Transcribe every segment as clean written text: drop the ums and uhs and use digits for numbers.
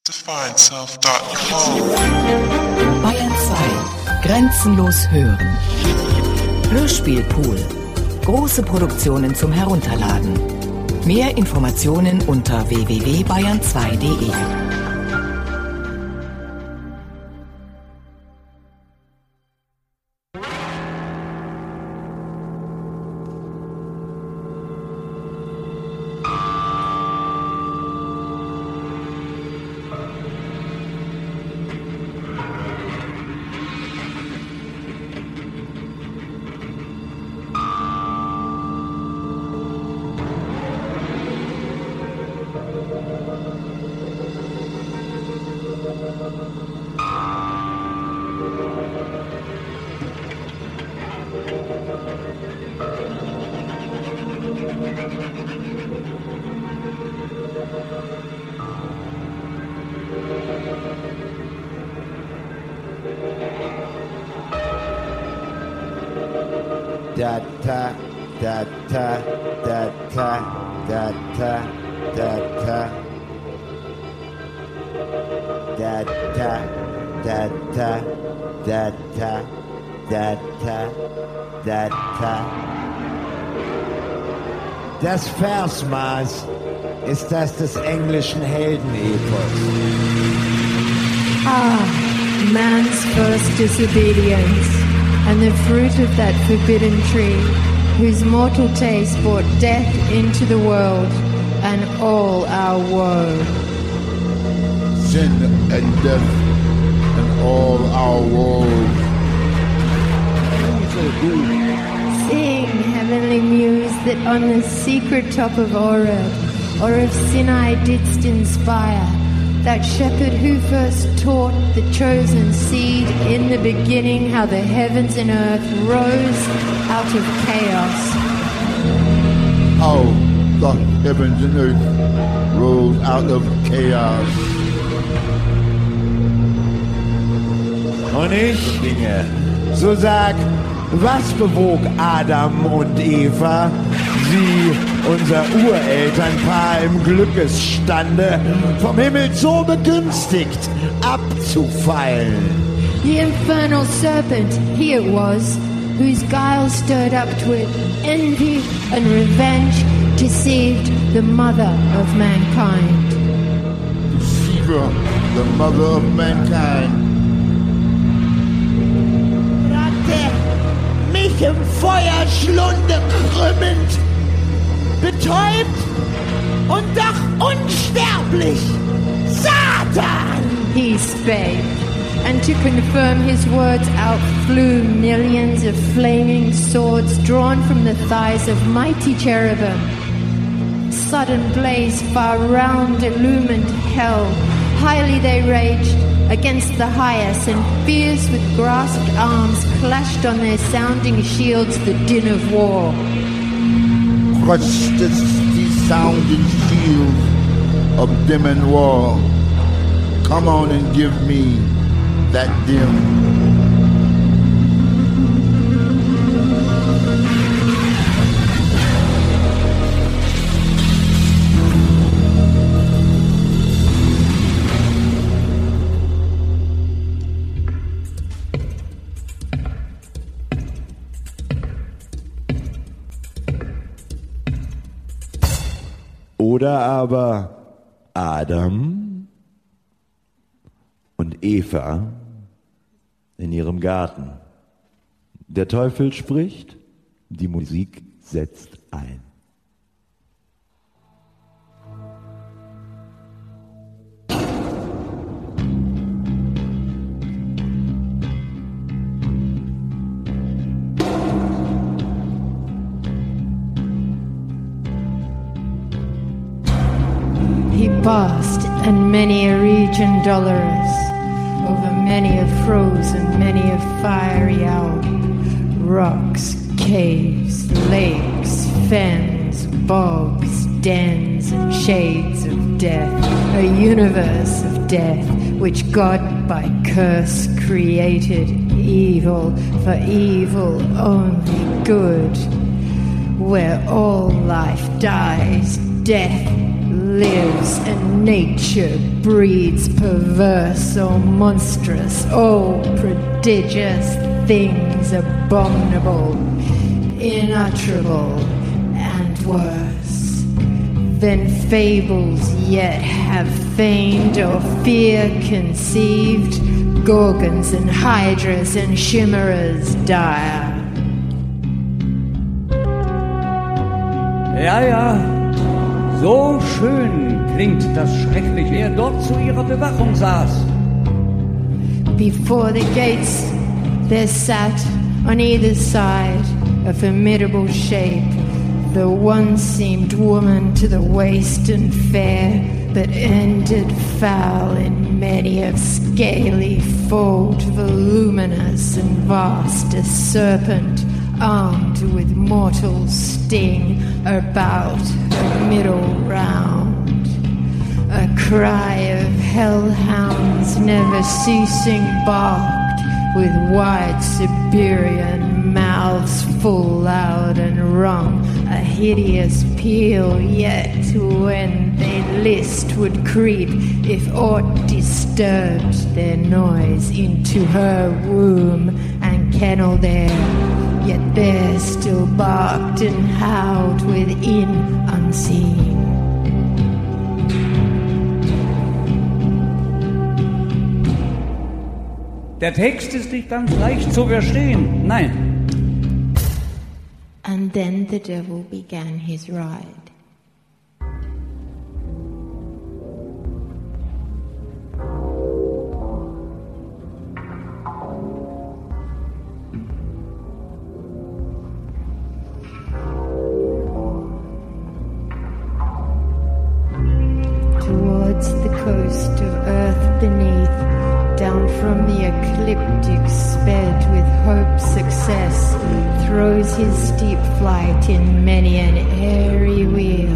defineself.com. Bayern 2. Grenzenlos hören. Hörspielpool. Große Produktionen zum Herunterladen. Mehr Informationen unter www.bayern2.de. Das Versmaß ist das des englischen Heldenepos. Man's first disobedience, and the fruit of that forbidden tree, whose mortal taste brought death into the world, and all our woe. Sin and death, and all our woe. Sing, heavenly muse, that on the secret top of Oreb, or of Sinai didst inspire, that shepherd who first taught the chosen seed in the beginning how the heavens and earth rose out of chaos. How the heavens and earth rose out of chaos. Und ich, Dinge, so sag, was bewog Adam und Eva, sie, unser Urelternpaar im Glückesstande, vom Himmel so begünstigt abzufallen? The infernal serpent, he it was, whose guile stirred up to it envy and revenge, deceived the mother of mankind. Deceiver, the mother of mankind. Mich im Feuerschlunde krümmend, betäubt und doch unsterblich. Satan! He spake, and to confirm his words out flew millions of flaming swords drawn from the thighs of mighty cherubim. Sudden blaze far round illumined hell. Highly they raged against the highest, and fierce with grasped arms clashed on their sounding shields the din of war. Crushed as the sounding shield of dim and war. Come on and give me that dim. Oder aber Adam und Eva in ihrem Garten. Der Teufel spricht, die Musik setzt ein. He passed, and many a region dolorous, over many a frozen, many a fiery hour. Rocks, caves, lakes, fens, bogs, dens, and shades of death. A universe of death, which God by curse created. Evil for evil, only good. Where all life dies, death lives, and nature breeds perverse or monstrous, oh prodigious things, abominable, inutterable, and worse than fables yet have feigned or fear conceived, gorgons and hydras and chimeras dire. Ja, ja, so schön klingt das schrecklich, wer dort zu ihrer Bewachung saß. Before the gates there sat on either side a formidable shape. The one seemed woman to the waist and fair, but ended foul in many of scaly fold, voluminous and vast, a serpent armed with mortal sting about her middle round. A cry of hellhounds never ceasing barked, with wide Siberian mouths full loud and wrung, a hideous peal, yet when they list would creep, if aught disturbed their noise, into her womb and kennel there. Yet there still barked and howled within unseen. Der Text ist nicht ganz leicht zu verstehen. Nein. And then the devil began his ride. Towards the coast of earth beneath, down from the ecliptic sped with hope's success, throws his steep flight in many an airy wheel.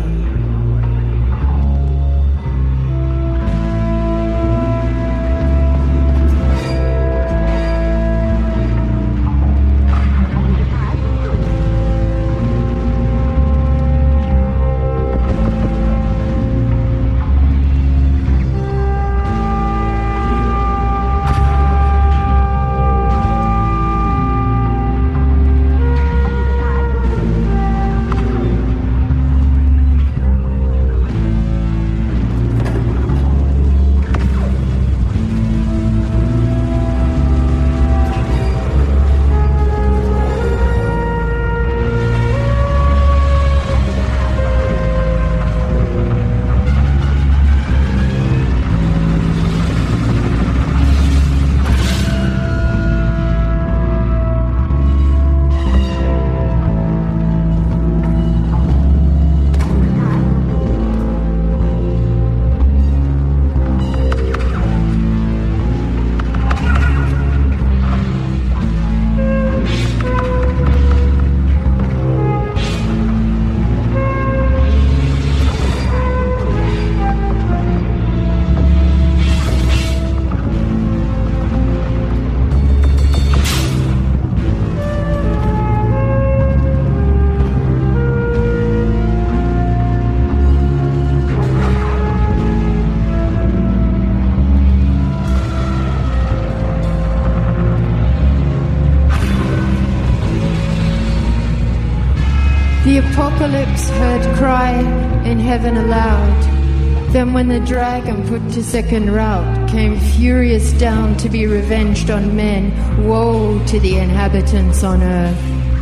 The apocalypse heard cry in heaven aloud. Then when the dragon put to second rout, came furious down to be revenged on men. Woe to the inhabitants on earth.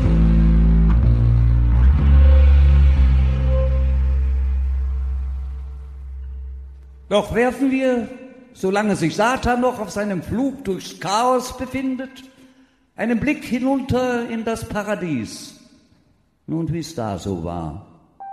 Doch werfen wir, solange sich Satan noch auf seinem Flug durchs Chaos befindet, einen Blick hinunter in das Paradies. Nun, wie es da so war.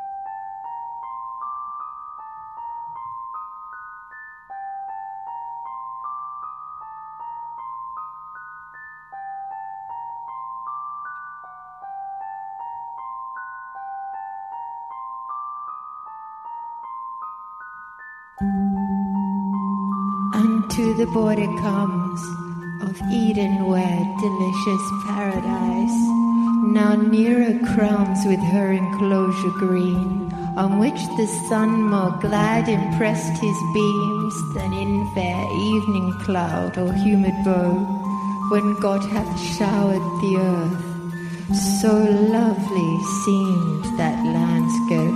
Unto the border comes of Eden-wed delicious paradise. Now nearer crowns with her enclosure green, on which the sun more glad impressed his beams than in fair evening cloud or humid bow, when God hath showered the earth. So lovely seemed that landscape.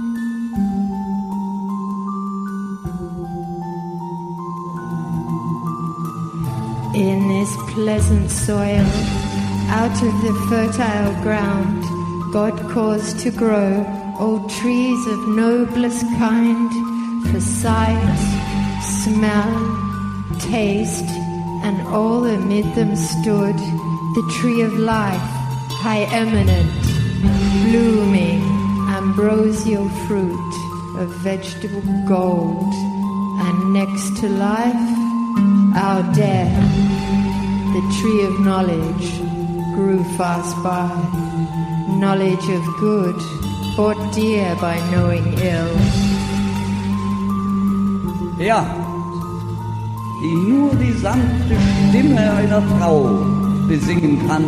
In this pleasant soil, out of the fertile ground, God caused to grow all trees of noblest kind, for sight, smell, taste, and all amid them stood the tree of life, high eminent, blooming, ambrosial fruit of vegetable gold, and next to life, our death, the tree of knowledge, grew fast by, knowledge of good, bought dear by knowing ill. Ja, die nur die sanfte Stimme einer Frau besingen kann.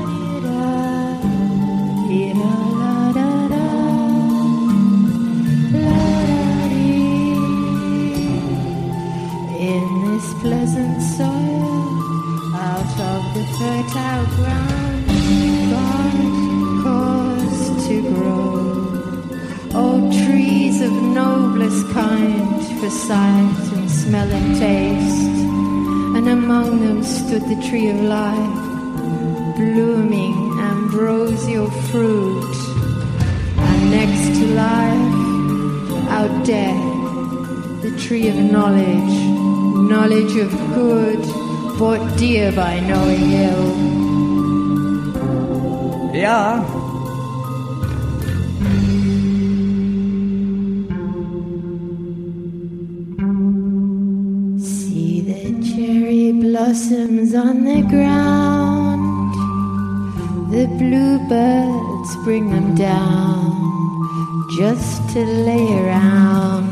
In this pleasant soil, out of the fertile ground, God caused to grow all trees of noblest kind, for sight and smell and taste, and among them stood the tree of life, blooming ambrosial fruit, and next to life, our death, the tree of knowledge, knowledge of good, bought dear by knowing ill. Ja, See the cherry blossoms on the ground, the bluebirds bring them down just to lay around.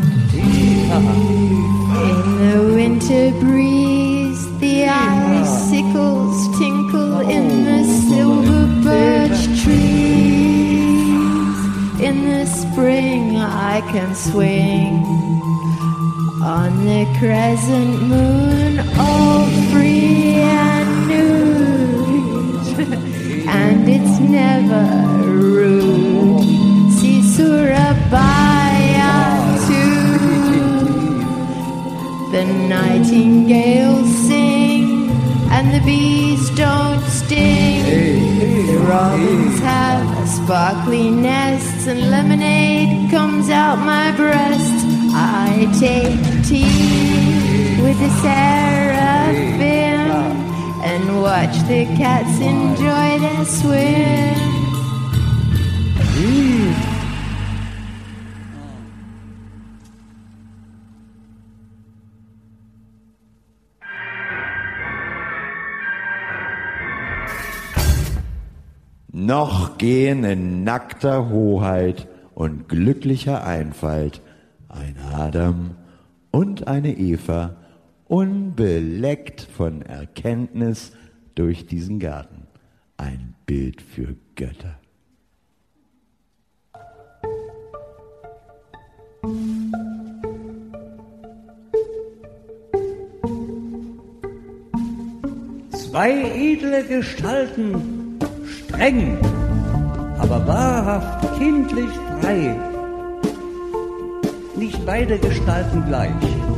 In the winter breeze, the icicles tinkle in the silver birch trees. In the spring I can swing on the crescent moon, all free and nude, and it's never rude. See Surabaya too. The nightingales sing, and the bees don't sting. The robins have sparkly nests, and lemonade comes out my breast. I take tea with the seraphim and watch the cats enjoy their swim. Noch gehen in nackter Hoheit und glücklicher Einfalt ein Adam und eine Eva, unbeleckt von Erkenntnis durch diesen Garten. Ein Bild für Götter. Zwei edle Gestalten, streng, aber wahrhaft kindlich frei. Nicht beide Gestalten gleich.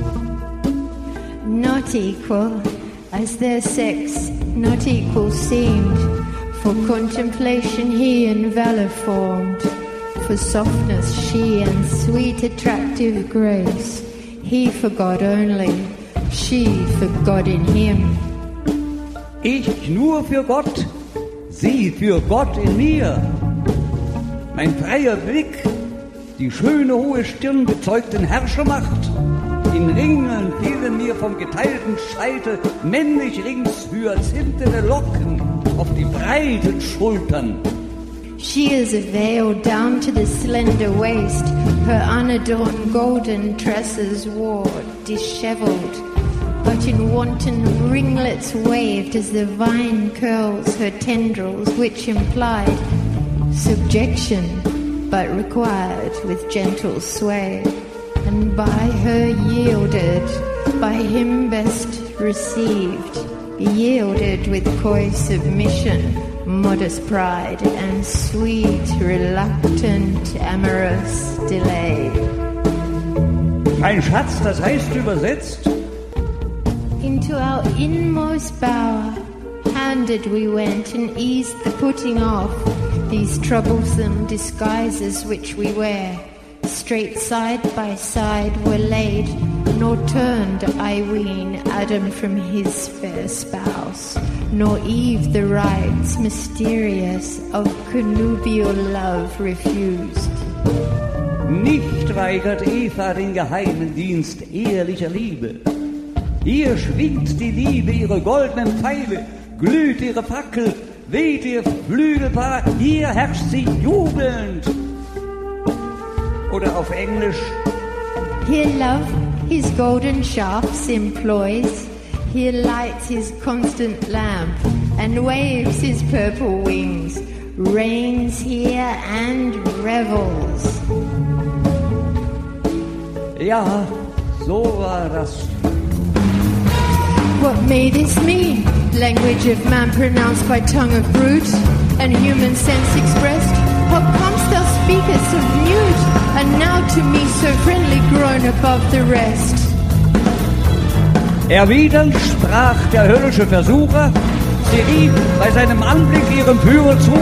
Not equal, as their sex not equal seemed. For contemplation he in valor formed, for softness she and sweet attractive grace. He for God only, she for God in him. Ich nur für Gott, sie für Gott in mir. Mein freier Blick, die schöne hohe Stirn bezeugt den Herrschermacht. In Ringeln fielen mir vom geteilten Scheitel männlich rings hyazintene Locken auf die breiten Schultern. She is a veil down to the slender waist, her unadorned golden tresses wore, disheveled, but in wanton ringlets waved as the vine curls her tendrils, which implied subjection but required with gentle sway, and by her yielded, by him best received, yielded with coy submission, modest pride, and sweet, reluctant, amorous delay. Ein Schatz, das heißt übersetzt, into our inmost bower handed we went, and eased the putting off these troublesome disguises which we wear. Straight side by side were laid, nor turned, I ween, Adam from his fair spouse, nor Eve the rites mysterious of connubial love refused. nicht weigert Eva den geheimen Dienst ehrlicher Liebe. Hier schwingt die Liebe ihre goldenen Pfeile, glüht ihre Fackel, weht ihr Flügelpaar, hier herrscht sie jubelnd. Oder auf Englisch: Here love his golden shafts employs, here lights his constant lamp, and waves his purple wings, reigns here and revels. Ja, so war das. What may this mean? Language of man pronounced by tongue of brute, and human sense expressed? How comest thou speakest of mute, and now to me so friendly grown above the rest? Erwidernd sprach der höllische Versucher, sie rief bei seinem Anblick ihrem Führer zu: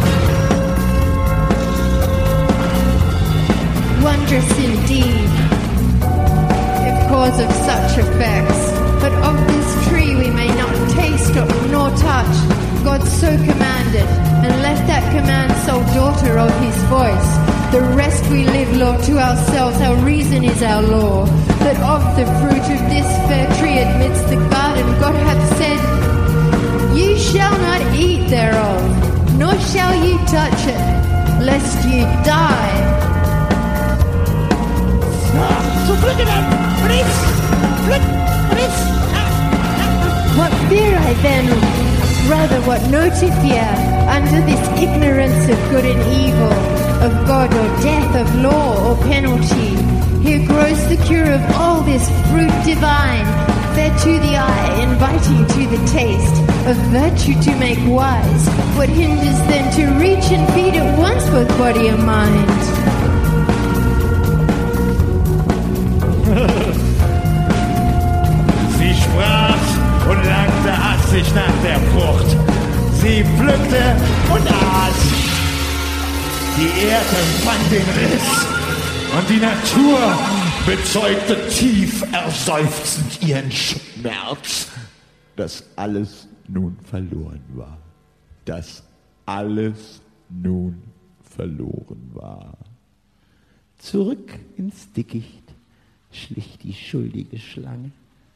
Wondrous indeed, if cause of such effects, but of this tree we may not taste nor touch. God so commanded, and left that command sole daughter of his voice. The rest we live, Lord, to ourselves, our reason is our law. That of the fruit of this fair tree amidst the garden God hath said, you shall not eat thereof, nor shall you touch it, lest you die. So look at that! What fear I then? Rather, what no to fear, under this ignorance of good and evil, of God or death, of law or penalty. Here grows the cure of all this fruit divine, fair to the eye, inviting to the taste, of virtue to make wise. What hinders then to reach and feed at once both body and mind? Sie sprach und langte hastig nach der Frucht. Sie pflückte und aß. Die Erde fand den Riss und die Natur bezeugte tief erseufzend ihren Schmerz, dass alles nun verloren war. Dass alles nun verloren war. Zurück ins Dickicht schlich die schuldige Schlange.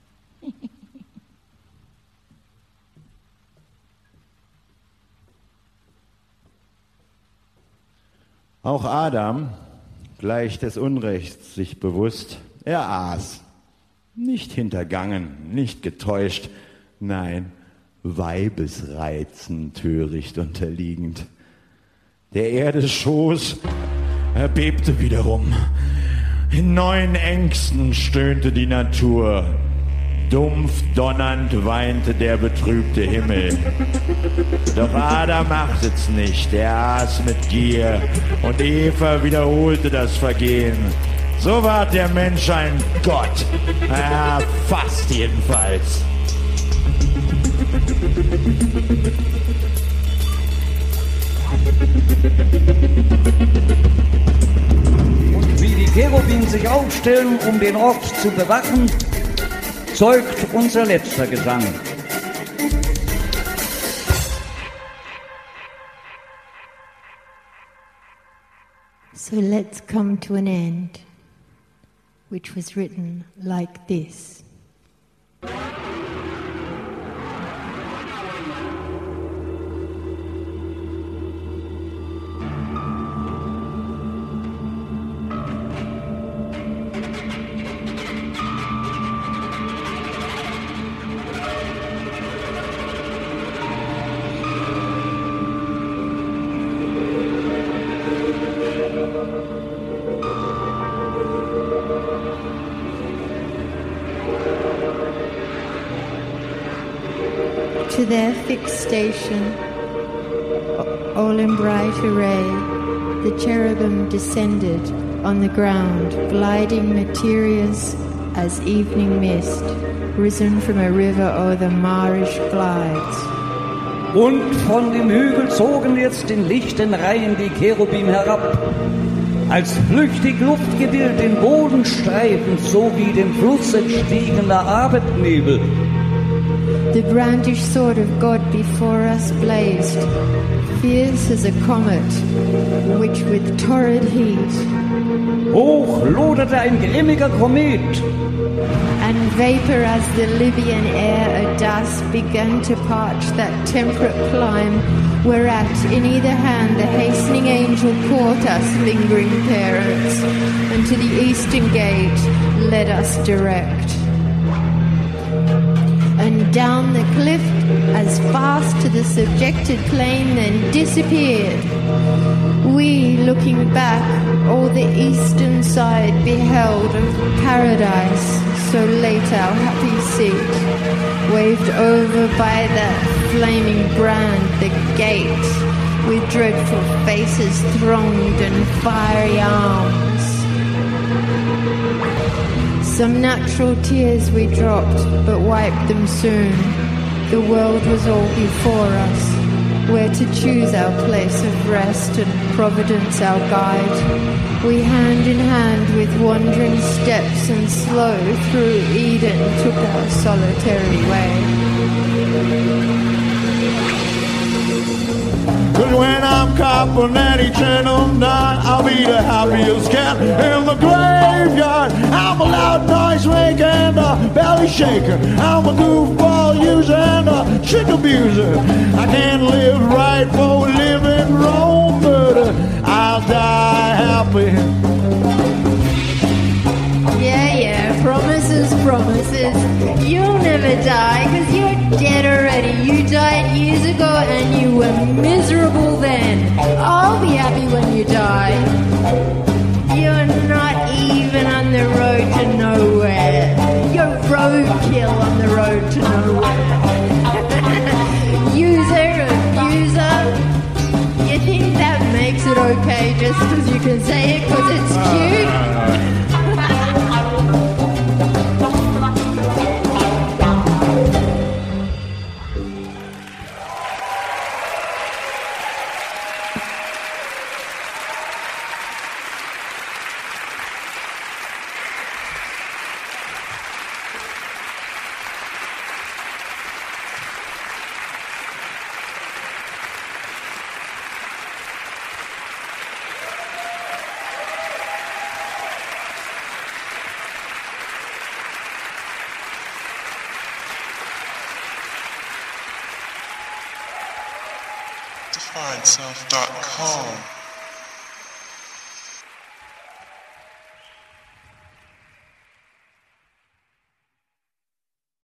Auch Adam, gleich des Unrechts sich bewusst, er aß, nicht hintergangen, nicht getäuscht, nein, Weibesreizen töricht unterliegend. Der Erde Schoß erbebte wiederum. In neuen Ängsten stöhnte die Natur. Dumpf donnernd weinte der betrübte Himmel. Doch Adam achtet's nicht, er aß mit Gier, und Eva wiederholte das Vergehen. So ward der Mensch ein Gott, ja, fast jedenfalls. Und wie die Cherubim sich aufstellen, um den Ort zu bewachen, zeugt unser letzter Gesang. So let's come to an end, which was written like this. to their fixed station, all in bright array, the cherubim descended on the ground, gliding mysterious as evening mist, risen from a river o'er the marish glides. Und von dem Hügel zogen jetzt in lichten Reihen die Cherubim herab, als flüchtig Luftgewill den Boden streifend, so wie dem Fluss entstiegener Abendnebel. The brandished sword of God before us blazed, fierce as a comet, which with torrid heat Hoch loderte ein grimmiger Komet, and vapor as the Libyan air a dust began to parch that temperate clime, whereat in either hand the hastening angel caught us lingering parents, and to the eastern gate led us direct. And down the cliff as fast to the subjected plain, then disappeared. We, looking back, all the eastern side beheld of paradise, so late our happy seat, waved over by that flaming brand, the gate, with dreadful faces thronged and fiery arms. Some natural tears we dropped, but wiped them soon. The world was all before us, where to choose our place of rest and Providence our guide. We hand in hand with wandering steps and slow through Eden took our solitary way. 'Cause when I'm copping at each end of night, I'll be the happiest cat in the graveyard. I'm a loud noise maker and a belly shaker. I'm a goofball user and a chick abuser. I can't live right for living wrong, but I'll die happy. Yeah, promises, promises. You'll never die, 'cause you're dead already. You died years ago and you were miserable then. I'll be happy when you die. You're not even on the road to nowhere. You're roadkill on the road to nowhere. User, abuser. You think that makes it okay just 'cause you can say it 'cause it's cute? DefineSelf.com